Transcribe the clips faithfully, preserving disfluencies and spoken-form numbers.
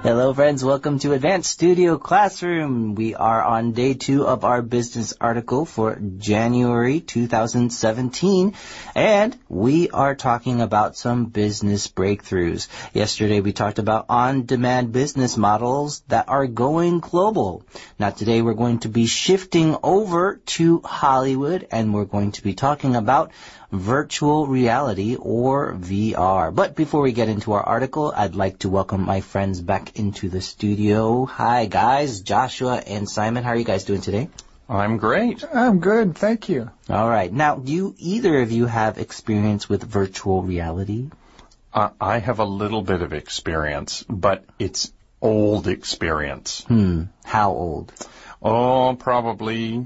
Hello, friends. Welcome to Advanced Studio Classroom. We are on day two of our business article for January two thousand seventeen, and we are talking about some business breakthroughs. Yesterday, we talked about on-demand business models that are going global. Now, today, we're going to be shifting over to Hollywood, and we're going to be talking about virtual reality or V R. But before we get into our article, I'd like to welcome my friends back into the studio. Hi, guys. Joshua and Simon. How are you guys doing today? I'm great. I'm good. Thank you. All right. Now, do you, either of you have experience with virtual reality? Uh, I have a little bit of experience, but it's old experience. Hmm. How old? Oh, probably...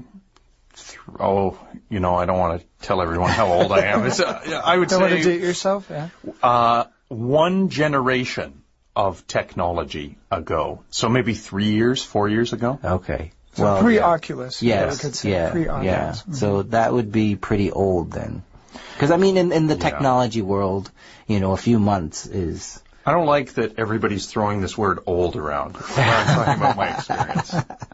Oh, you know, I don't want to tell everyone how old I am. It's, uh, I would don't say... want to date yourself? Yeah. Uh, one generation of technology ago. So maybe three years, four years ago. Okay. So well, pre-Oculus. Yeah. Yes. Could say yeah. Pre-Oculus. Yeah. Mm-hmm. So that would be pretty old then. Because, I mean, in, in the technology yeah. world, you know, a few months is... I don't like that everybody's throwing this word old around when I'm talking about my experience.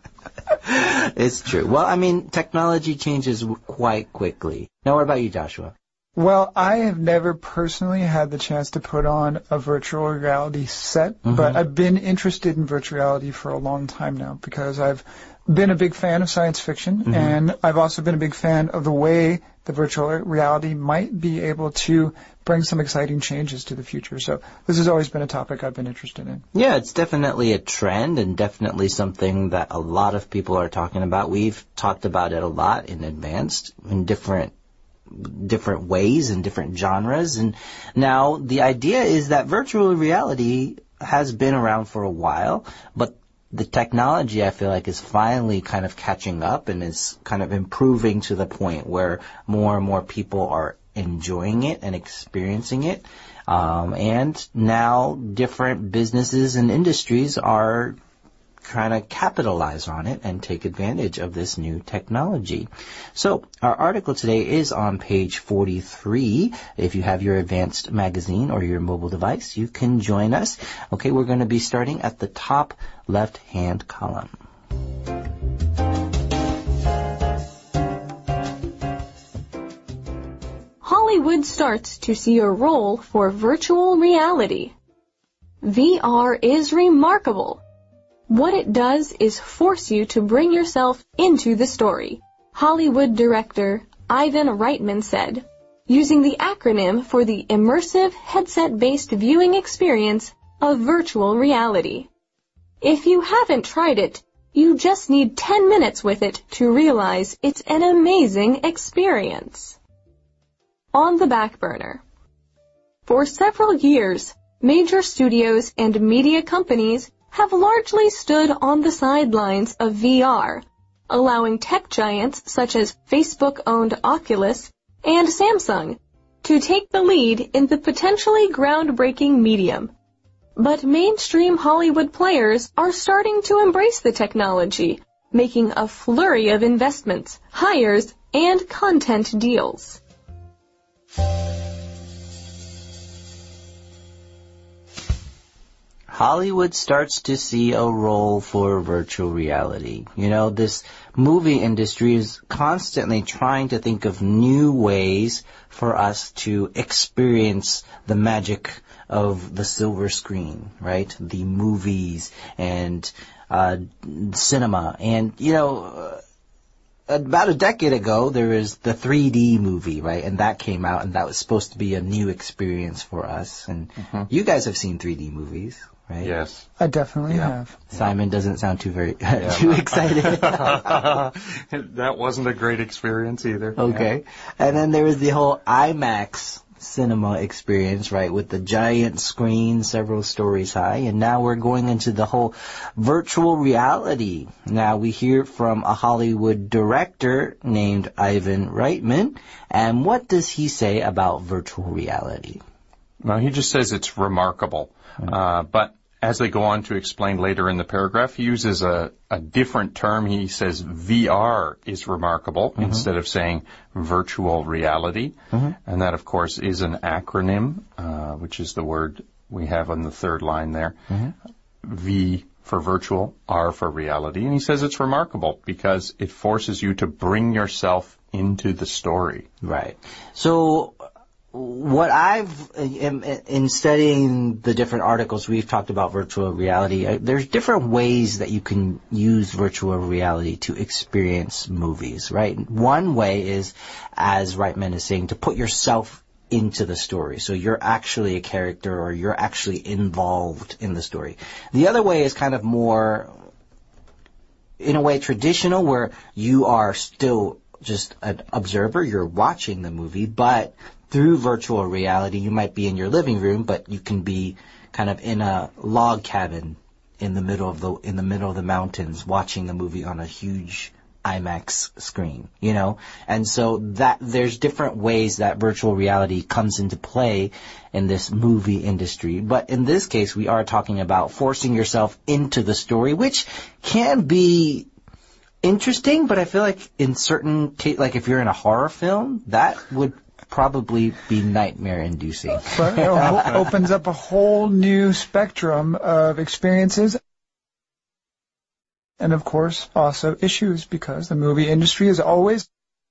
It's true. Well, I mean, technology changes quite quickly. Now, what about you, Joshua? Well, I have never personally had the chance to put on a virtual reality set, mm-hmm. but I've been interested in virtual reality for a long time now because I've been a big fan of science fiction, mm-hmm. and I've also been a big fan of the way the virtual reality might be able to bring some exciting changes to the future. So this has always been a topic I've been interested in. Yeah, it's definitely a trend and definitely something that a lot of people are talking about. We've talked about it a lot in Advanced in different different ways and different genres. And now the idea is that virtual reality has been around for a while, but the technology, I feel like, is finally kind of catching up and is kind of improving to the point where more and more people are enjoying it and experiencing it. Um, and now different businesses and industries are trying to capitalize on it and take advantage of this new technology. So our article today is on page forty-three. If you have your Advanced magazine or your mobile device, you can join us. Okay, we're going to be starting at the top left-hand column. Hollywood starts to see a role for virtual reality. V R is remarkable. What it does is force you to bring yourself into the story, Hollywood director Ivan Reitman said, using the acronym for the immersive headset-based viewing experience of virtual reality. If you haven't tried it, you just need ten minutes with it to realize it's an amazing experience. On the back burner. For several years, major studios and media companies have largely stood on the sidelines of V R, allowing tech giants such as Facebook-owned Oculus and Samsung to take the lead in the potentially groundbreaking medium. But mainstream Hollywood players are starting to embrace the technology, making a flurry of investments, hires, and content deals. Hollywood starts to see a role for virtual reality. You know, this movie industry is constantly trying to think of new ways for us to experience the magic of the silver screen, right? The movies and uh, cinema. And, you know, about a decade ago, there was the three D movie, right? And that came out, and that was supposed to be a new experience for us. And mm-hmm. you guys have seen three D movies. Right? Yes. I definitely yeah. have. Simon doesn't sound too very yeah, too excited. That wasn't a great experience either. Okay. Yeah. And then there was the whole IMAX cinema experience, right, with the giant screen several stories high. And now we're going into the whole virtual reality. Now we hear from a Hollywood director named Ivan Reitman. And what does he say about virtual reality? Well, he just says it's remarkable. Mm-hmm. Uh, but as they go on to explain later in the paragraph, he uses a, a different term. He says V R is remarkable mm-hmm. instead of saying virtual reality. Mm-hmm. And that, of course, is an acronym, uh, which is the word we have on the third line there. Mm-hmm. V for virtual, R for reality. And he says it's remarkable because it forces you to bring yourself into the story. Right. So what I've, in, in studying the different articles we've talked about virtual reality, there's different ways that you can use virtual reality to experience movies, right? One way is, as Reitman is saying, to put yourself into the story. So you're actually a character or you're actually involved in the story. The other way is kind of more, in a way, traditional, where you are still just an observer. You're watching the movie, but through virtual reality, you might be in your living room, but you can be kind of in a log cabin in the middle of the, in the middle of the mountains watching the movie on a huge IMAX screen, you know? And so that there's different ways that virtual reality comes into play in this movie industry. But in this case, we are talking about forcing yourself into the story, which can be interesting, but I feel like in certain cases, like if you're in a horror film, that would probably be nightmare-inducing. But it opens up a whole new spectrum of experiences. And, of course, also issues, because the movie industry has always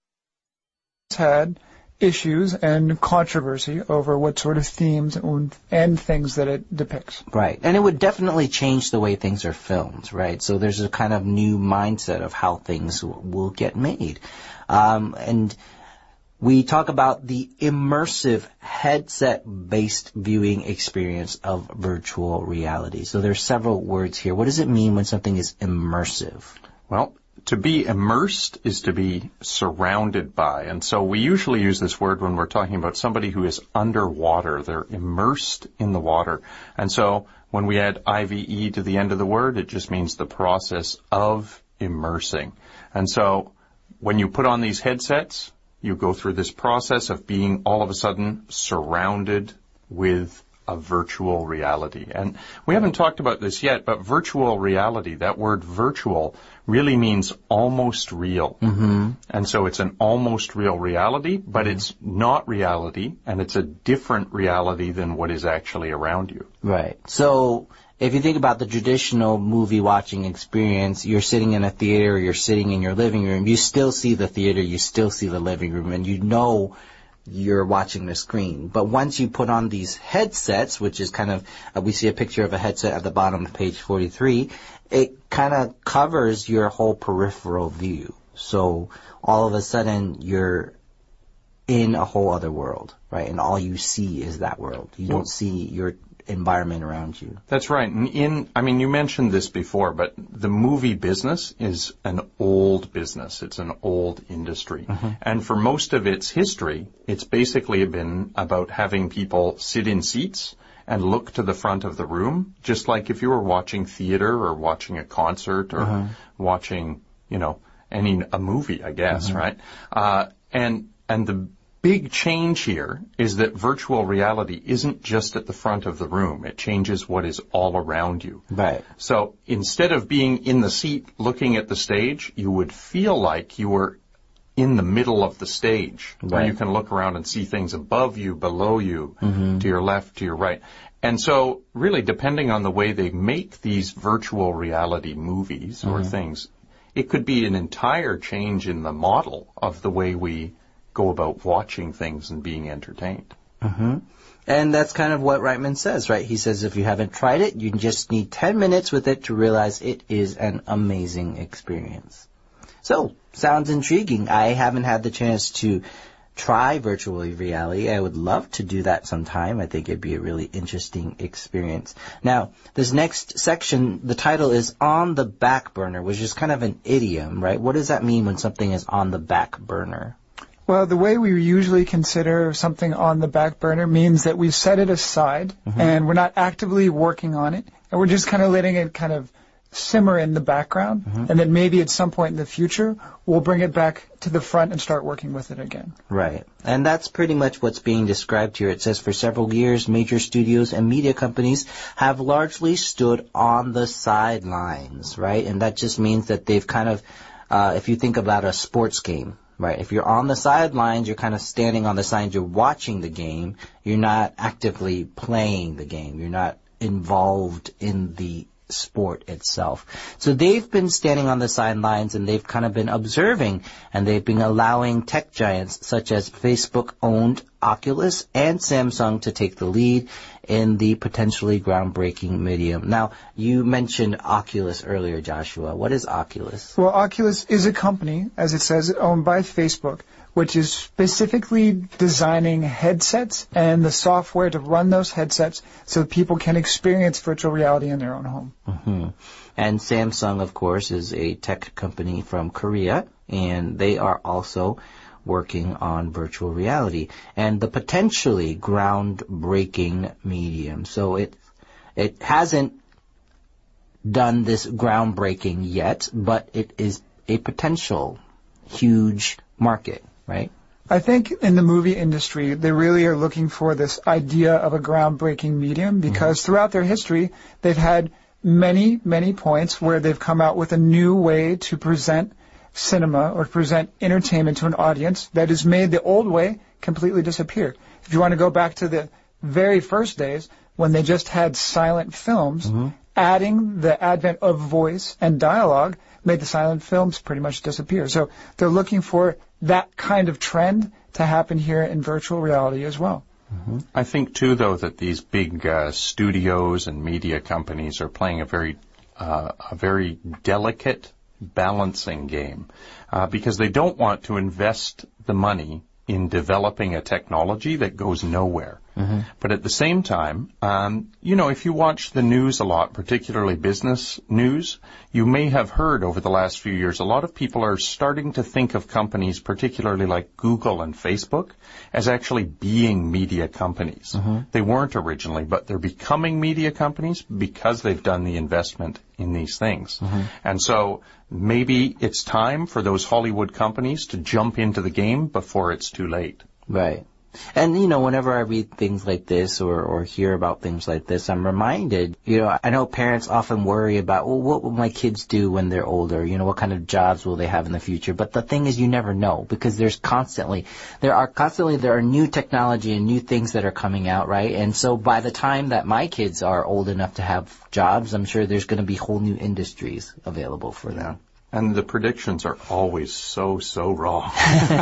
had issues and controversy over what sort of themes and things that it depicts. Right. And it would definitely change the way things are filmed, right? So there's a kind of new mindset of how things will get made. Um, and we talk about the immersive headset-based viewing experience of virtual reality. So there's several words here. What does it mean when something is immersive? Well, to be immersed is to be surrounded by. And so we usually use this word when we're talking about somebody who is underwater. They're immersed in the water. And so when we add I V E to the end of the word, it just means the process of immersing. And so when you put on these headsets, you go through this process of being all of a sudden surrounded with a virtual reality. And we haven't talked about this yet, but virtual reality, that word virtual, really means almost real. Mm-hmm. And so it's an almost real reality, but mm-hmm. it's not reality, and it's a different reality than what is actually around you. Right. So if you think about the traditional movie watching experience, you're sitting in a theater, you're sitting in your living room, you still see the theater, you still see the living room, and you know you're watching the screen. But once you put on these headsets, which is kind of, uh, we see a picture of a headset at the bottom of page forty-three, it kind of covers your whole peripheral view. So all of a sudden you're in a whole other world, right? And all you see is that world. You don't see your environment around you. That's right. And in, I mean, you mentioned this before, but the movie business is an old business. It's an old industry. Mm-hmm. And for most of its history, it's basically been about having people sit in seats and look to the front of the room, just like if you were watching theater or watching a concert or uh-huh. watching, you know, any, a movie, I guess, uh-huh. right? Uh, and, and the big change here is that virtual reality isn't just at the front of the room. It changes what is all around you. Right. So instead of being in the seat looking at the stage, you would feel like you were in the middle of the stage, right, where you can look around and see things above you, below you, mm-hmm. to your left, to your right. And so really, depending on the way they make these virtual reality movies mm-hmm. or things, it could be an entire change in the model of the way we go about watching things and being entertained. Mm-hmm. And that's kind of what Reitman says, right? He says if you haven't tried it, you just need ten minutes with it to realize it is an amazing experience. So, sounds intriguing. I haven't had the chance to try virtual reality. I would love to do that sometime. I think it'd be a really interesting experience. Now, this next section, the title is On the Back Burner, which is kind of an idiom, right? What does that mean when something is on the back burner? Well, the way we usually consider something on the back burner means that we set it aside mm-hmm. and we're not actively working on it, and we're just kind of letting it kind of simmer in the background, mm-hmm. and then maybe at some point in the future we'll bring it back to the front and start working with it again. Right. And that's pretty much what's being described here. It says for several years, major studios and media companies have largely stood on the sidelines, right? And that just means that they've kind of, uh, if you think about a sports game, right. If you're on the sidelines, you're kind of standing on the sidelines, you're watching the game. You're not actively playing the game. You're not involved in the sport itself. So they've been standing on the sidelines and they've kind of been observing, and they've been allowing tech giants such as Facebook-owned Oculus and Samsung to take the lead in the potentially groundbreaking medium. Now, you mentioned Oculus earlier, Joshua. What is Oculus? Well, Oculus is a company, as it says, owned by Facebook, which is specifically designing headsets and the software to run those headsets so people can experience virtual reality in their own home. Mm-hmm. And Samsung, of course, is a tech company from Korea, and they are also working on virtual reality and the potentially groundbreaking medium. So it it hasn't done this groundbreaking yet, but it is a potential huge market, right? I think in the movie industry, they really are looking for this idea of a groundbreaking medium because mm-hmm. throughout their history, they've had many, many points where they've come out with a new way to present cinema or present entertainment to an audience that has made the old way completely disappear. If you want to go back to the very first days when they just had silent films, mm-hmm. adding the advent of voice and dialogue made the silent films pretty much disappear. So they're looking for that kind of trend to happen here in virtual reality as well. Mm-hmm. I think, too, though, that these big uh, studios and media companies are playing a very, uh, a very delicate balancing game uh, because they don't want to invest the money in developing a technology that goes nowhere. Mm-hmm. But at the same time, um, you know, if you watch the news a lot, particularly business news, you may have heard over the last few years, a lot of people are starting to think of companies, particularly like Google and Facebook, as actually being media companies. Mm-hmm. They weren't originally, but they're becoming media companies because they've done the investment in these things. Mm-hmm. And so maybe it's time for those Hollywood companies to jump into the game before it's too late. Right. And, you know, whenever I read things like this or, or hear about things like this, I'm reminded, you know, I know parents often worry about, well, what will my kids do when they're older? You know, what kind of jobs will they have in the future? But the thing is, you never know because there's constantly, there are constantly, there are new technology and new things that are coming out, right? And so by the time that my kids are old enough to have jobs, I'm sure there's going to be whole new industries available for them. And the predictions are always so, so wrong.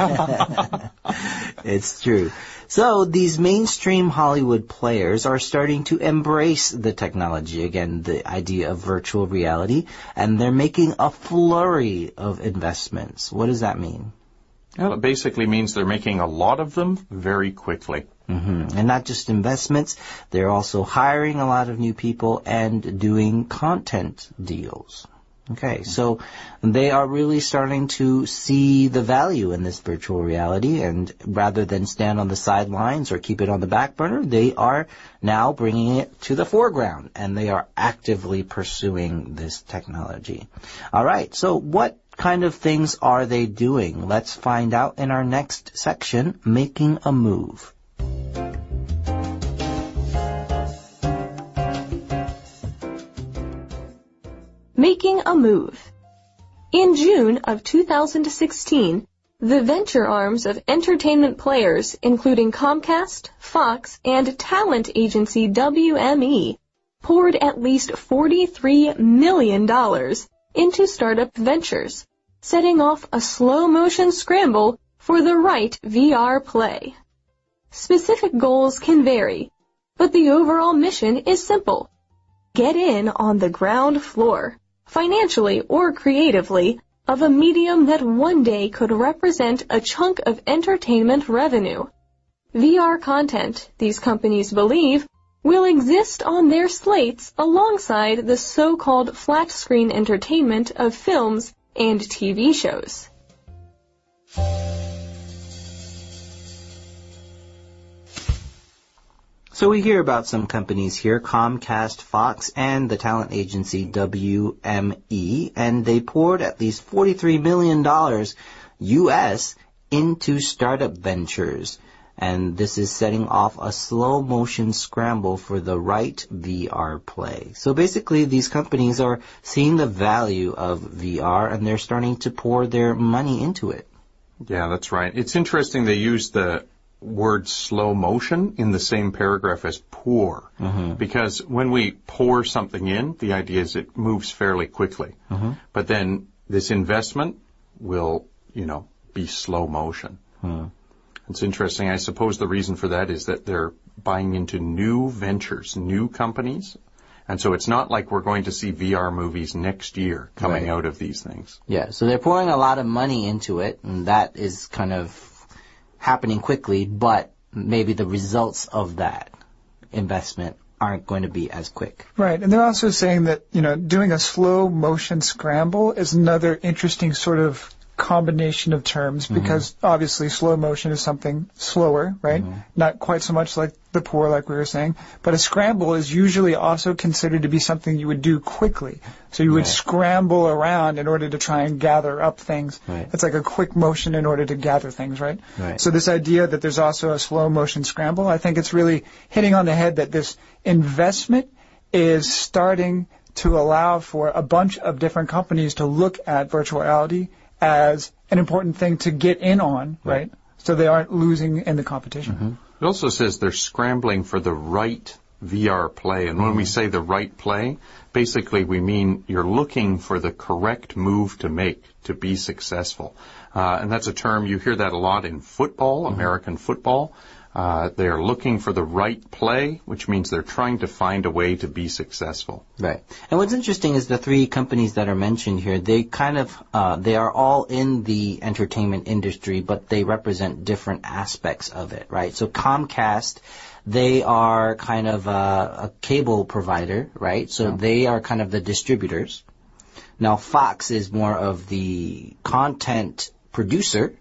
It's true. So these mainstream Hollywood players are starting to embrace the technology, again, the idea of virtual reality, and they're making a flurry of investments. What does that mean? Well, it basically means they're making a lot of them very quickly. Mm-hmm. And not just investments, they're also hiring a lot of new people and doing content deals. Okay, so they are really starting to see the value in this virtual reality, and rather than stand on the sidelines or keep it on the back burner, they are now bringing it to the foreground, and they are actively pursuing this technology. All right, so what kind of things are they doing? Let's find out in our next section, Making a Move. Making a Move. In June of two thousand sixteen, the venture arms of entertainment players, including Comcast, Fox, and talent agency W M E, poured at least forty-three million dollars into startup ventures, setting off a slow-motion scramble for the right V R play. Specific goals can vary, but the overall mission is simple. Get in on the ground floor, financially or creatively, of a medium that one day could represent a chunk of entertainment revenue. V R content, these companies believe, will exist on their slates alongside the so-called flat-screen entertainment of films and T V shows. So we hear about some companies here, Comcast, Fox, and the talent agency W M E, and they poured at least forty-three million dollars U S into startup ventures. And this is setting off a slow-motion scramble for the right V R play. So basically, these companies are seeing the value of V R, and they're starting to pour their money into it. Yeah, that's right. It's interesting they use the word slow motion in the same paragraph as pour. Mm-hmm. Because when we pour something in, the idea is it moves fairly quickly. Mm-hmm. But then this investment will, you know, be slow motion. Mm-hmm. It's interesting. I suppose the reason for that is that they're buying into new ventures, new companies. And so it's not like we're going to see V R movies next year coming right. out of these things. Yeah, so they're pouring a lot of money into it, and that is kind of happening quickly, but maybe the results of that investment aren't going to be as quick. Right, and they're also saying that, you know, doing a slow motion scramble is another interesting sort of combination of terms, because mm-hmm. obviously slow motion is something slower, right? Mm-hmm. Not quite so much like the pour, like we were saying, but a scramble is usually also considered to be something you would do quickly. So you would right. scramble around in order to try and gather up things. Right. It's like a quick motion in order to gather things, right? Right? So this idea that there's also a slow motion scramble, I think it's really hitting on the head that this investment is starting to allow for a bunch of different companies to look at virtual reality as an important thing to get in on, right? right? So they aren't losing in the competition. Mm-hmm. It also says they're scrambling for the right V R play. And when mm-hmm. we say the right play, basically we mean you're looking for the correct move to make to be successful. Uh, and that's a term, you hear that a lot in football, mm-hmm. American football. Uh, they're looking for the right play, which means they're trying to find a way to be successful. Right. And what's interesting is the three companies that are mentioned here, they kind of, uh, they are all in the entertainment industry, but they represent different aspects of it, right? So Comcast, they are kind of a, a cable provider, right? So yeah. they are kind of the distributors. Now Fox is more of the content producer,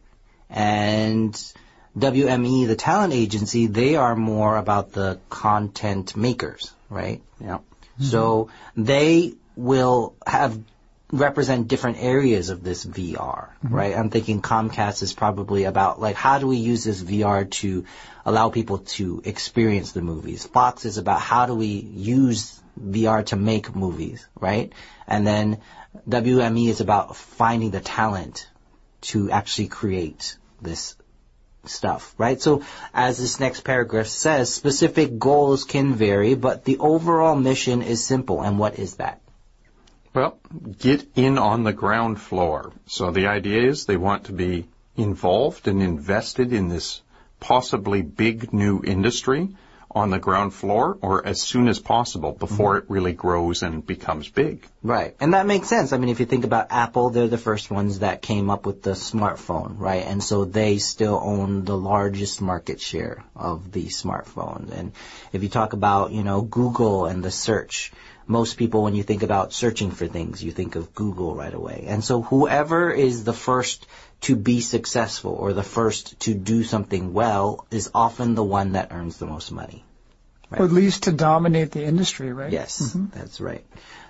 and W M E, the talent agency, they are more about the content makers, right? Yeah. Mm-hmm. So they will have represent different areas of this V R, mm-hmm. right? I'm thinking Comcast is probably about, like, how do we use this V R to allow people to experience the movies? Fox is about how do we use V R to make movies, right? And then W M E is about finding the talent to actually create this stuff, right? So as this next paragraph says, specific goals can vary, but the overall mission is simple. And what is that? Well, get in on the ground floor. So the idea is they want to be involved and invested in this possibly big new industry on the ground floor, or as soon as possible before mm-hmm. it really grows and becomes big. Right. And that makes sense. I mean, if you think about Apple, they're the first ones that came up with the smartphone, right? And so they still own the largest market share of the smartphone. And if you talk about, you know, Google and the search, most people, when you think about searching for things, you think of Google right away. And so whoever is the first to be successful or the first to do something well is often the one that earns the most money. Right? Or at least to dominate the industry, right? Yes, mm-hmm. that's right.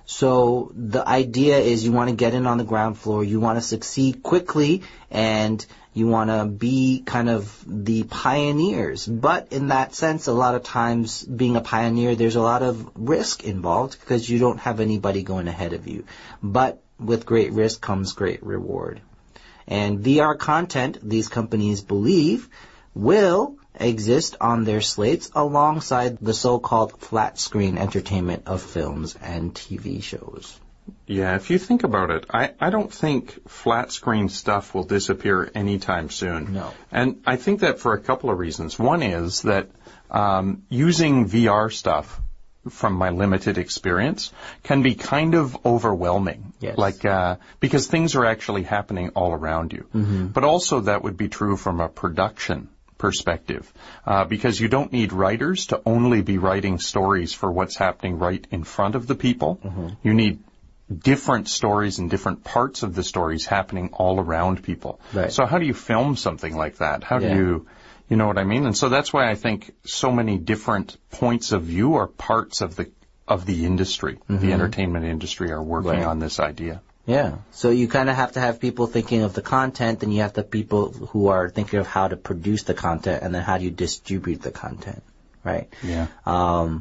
So the idea is you want to get in on the ground floor, you want to succeed quickly, and you want to be kind of the pioneers. But in that sense, a lot of times being a pioneer, there's a lot of risk involved because you don't have anybody going ahead of you. But with great risk comes great reward. And V R content, these companies believe, will exist on their slates alongside the so-called flat screen entertainment of films and T V shows. Yeah, if you think about it, I, I don't think flat screen stuff will disappear anytime soon. No. And I think that for a couple of reasons. One is that um, using V R stuff, from my limited experience, can be kind of overwhelming. Yes. Like, uh, because things are actually happening all around you. Mm-hmm. But also that would be true from a production perspective, uh, because you don't need writers to only be writing stories for what's happening right in front of the people. Mm-hmm. You need different stories and different parts of the stories happening all around people. Right. So how do you film something like that? How yeah. do you... You know what I mean? And so that's why I think so many different points of view or parts of the of the industry, mm-hmm. the entertainment industry, are working right. on this idea. Yeah. So you kind of have to have people thinking of the content, and you have the people who are thinking of how to produce the content, and then how do you distribute the content, right? Yeah. Um,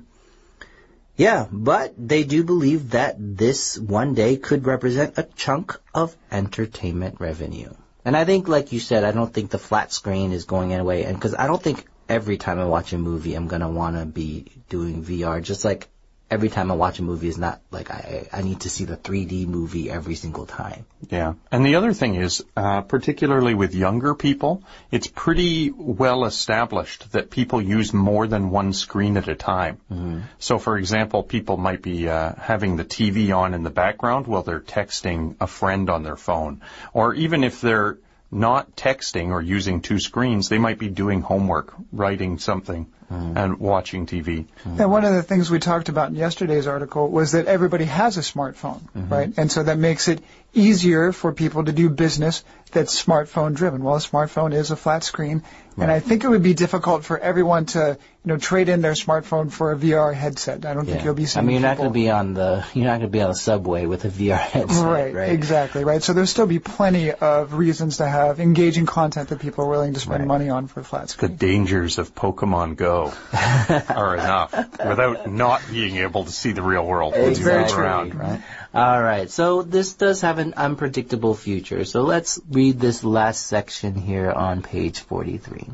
yeah, but they do believe that this one day could represent a chunk of entertainment revenue. And I think, like you said, I don't think the flat screen is going away. And because I don't think every time I watch a movie, I'm going to want to be doing V R. Just like every time I watch a movie is not like I, I need to see the three D movie every single time. Yeah. And the other thing is, uh, particularly with younger people, it's pretty well established that people use more than one screen at a time. Mm-hmm. So, for example, people might be uh, having the T V on in the background while they're texting a friend on their phone. Or even if they're not texting or using two screens, they might be doing homework, writing something, mm. and watching T V. Mm. And one of the things we talked about in yesterday's article was that everybody has a smartphone, mm-hmm. right? And so that makes it easier for people to do business that's smartphone driven. Well, a smartphone is a flat screen, right. And I think it would be difficult for everyone to, you know, trade in their smartphone for a V R headset. I don't yeah. think you'll be seeing I mean, you're people... not going to be on the you're not going to be on the subway with a V R headset, right? Right, exactly, right. So there'll still be plenty of reasons to have engaging content that people are willing to spend right. money on for a flat screen. The dangers of Pokemon Go are enough without not being able to see the real world. It's very true, around. Right? All right, so this does have an unpredictable future. So let's read this last section here on page forty-three.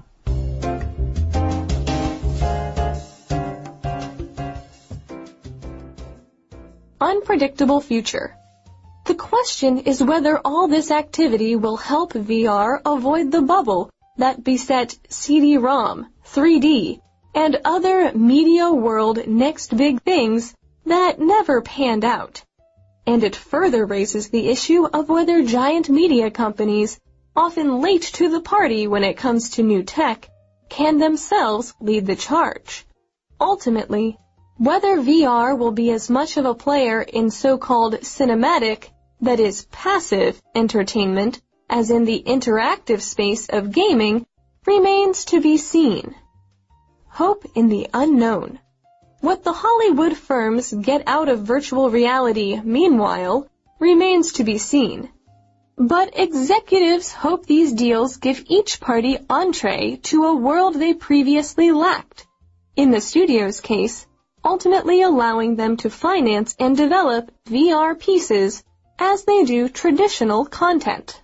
Unpredictable future. The question is whether all this activity will help V R avoid the bubble that beset C D ROM, three D, and other media world next big things that never panned out. And it further raises the issue of whether giant media companies, often late to the party when it comes to new tech, can themselves lead the charge. Ultimately, whether V R will be as much of a player in so-called cinematic, that is passive, entertainment as in the interactive space of gaming remains to be seen. Hope in the unknown. What the Hollywood firms get out of virtual reality, meanwhile, remains to be seen. But executives hope these deals give each party entree to a world they previously lacked. In the studio's case, ultimately allowing them to finance and develop V R pieces as they do traditional content.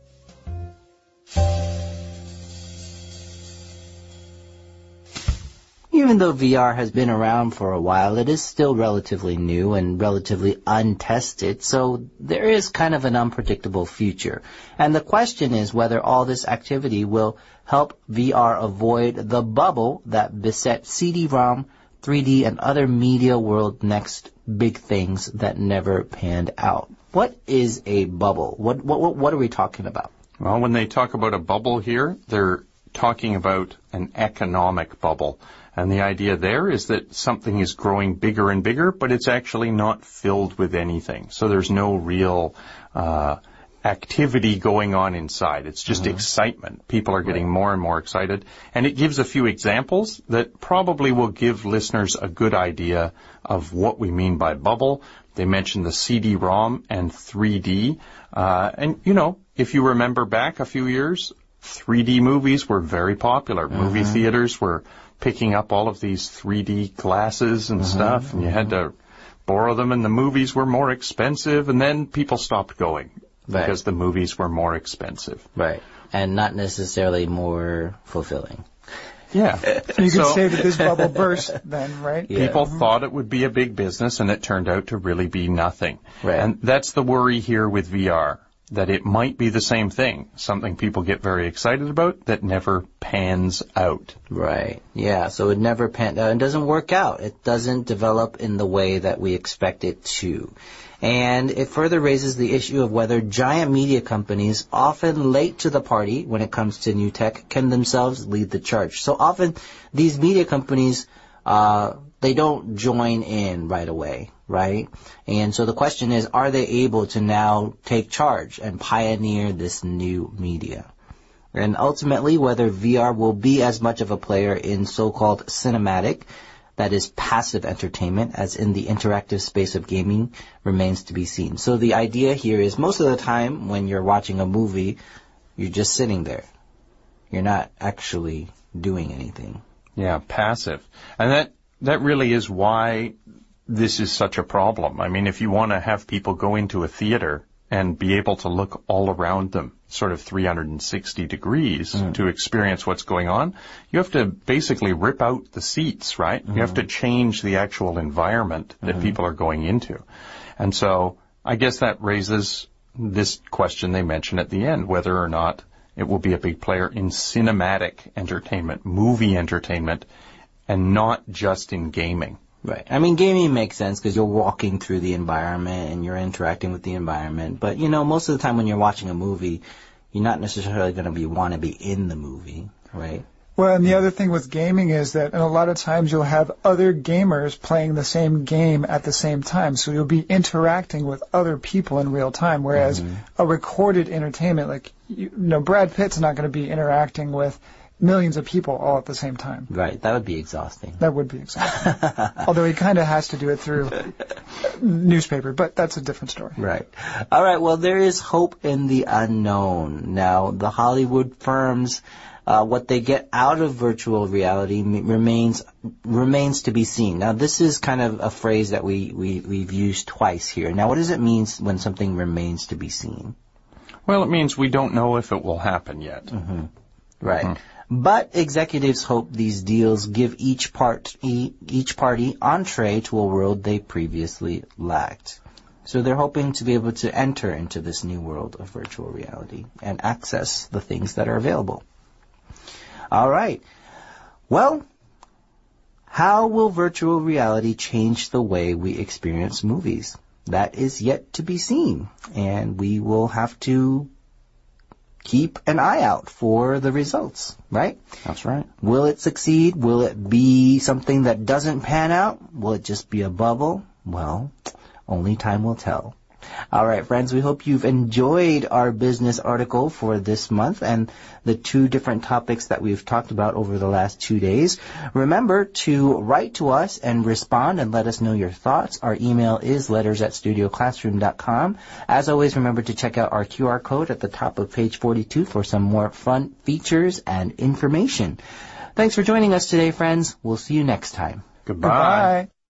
Even though V R has been around for a while, it is still relatively new and relatively untested, so there is kind of an unpredictable future. And the question is whether all this activity will help V R avoid the bubble that beset C D ROM, three D, and other media world next big things that never panned out. What is a bubble? What what what are we talking about? Well, when they talk about a bubble here, they're talking about an economic bubble. And the idea there is that something is growing bigger and bigger, but it's actually not filled with anything. So there's no real uh activity going on inside. It's just mm-hmm. excitement. People are getting right. more and more excited. And it gives a few examples that probably will give listeners a good idea of what we mean by bubble. They mentioned the C D ROM and three D. Uh, and, you know, if you remember back a few years, three D movies were very popular. Mm-hmm. Movie theaters were picking up all of these three D glasses and mm-hmm. stuff, and you had to borrow them, and the movies were more expensive, and then people stopped going. Right. Because the movies were more expensive. Right. And not necessarily more fulfilling. Yeah. So you could so, say that this bubble burst then, right? Yeah. People mm-hmm. thought it would be a big business, and it turned out to really be nothing. Right. And that's the worry here with V R, that it might be the same thing, something people get very excited about that never pans out. Right. Yeah, so it never pans out. It doesn't work out. It doesn't develop in the way that we expect it to. And it further raises the issue of whether giant media companies, often late to the party when it comes to new tech, can themselves lead the charge. So often these media companies, uh, they don't join in right away, right? And so the question is, are they able to now take charge and pioneer this new media? And ultimately, whether V R will be as much of a player in so-called cinematic, that is passive entertainment, as in the interactive space of gaming, remains to be seen. So the idea here is most of the time when you're watching a movie, you're just sitting there. You're not actually doing anything. Yeah, passive. And that, that really is why this is such a problem. I mean, if you want to have people go into a theater and be able to look all around them, sort of three hundred sixty degrees mm. to experience what's going on, you have to basically rip out the seats, right? Mm-hmm. You have to change the actual environment that mm-hmm. people are going into. And so I guess that raises this question they mentioned at the end, whether or not it will be a big player in cinematic entertainment, movie entertainment, and not just in gaming. Right. I mean, gaming makes sense because you're walking through the environment and you're interacting with the environment. But, you know, most of the time when you're watching a movie, you're not necessarily going to be want to be in the movie, right? Well, and the other thing with gaming is that and a lot of times you'll have other gamers playing the same game at the same time. So you'll be interacting with other people in real time, whereas mm-hmm. a recorded entertainment, like, you know, Brad Pitt's not going to be interacting with millions of people all at the same time. Right. That would be exhausting. That would be exhausting. Although he kind of has to do it through newspaper, but that's a different story. Right. All right. Well, there is hope in the unknown. Now, the Hollywood firms, uh, what they get out of virtual reality m- remains remains to be seen. Now, this is kind of a phrase that we, we, we've used twice here. Now, what does it mean when something remains to be seen? Well, it means we don't know if it will happen yet. Mm-hmm. Right. Mm-hmm. But executives hope these deals give each part, each party entree to a world they previously lacked. So they're hoping to be able to enter into this new world of virtual reality and access the things that are available. All right. Well, how will virtual reality change the way we experience movies? That is yet to be seen, and we will have to keep an eye out for the results, right? That's right. Will it succeed? Will it be something that doesn't pan out? Will it just be a bubble? Well, only time will tell. All right, friends, we hope you've enjoyed our business article for this month and the two different topics that we've talked about over the last two days. Remember to write to us and respond and let us know your thoughts. Our email is letters at studio classroom dot com. As always, remember to check out our Q R code at the top of page forty-two for some more fun features and information. Thanks for joining us today, friends. We'll see you next time. Goodbye. Goodbye.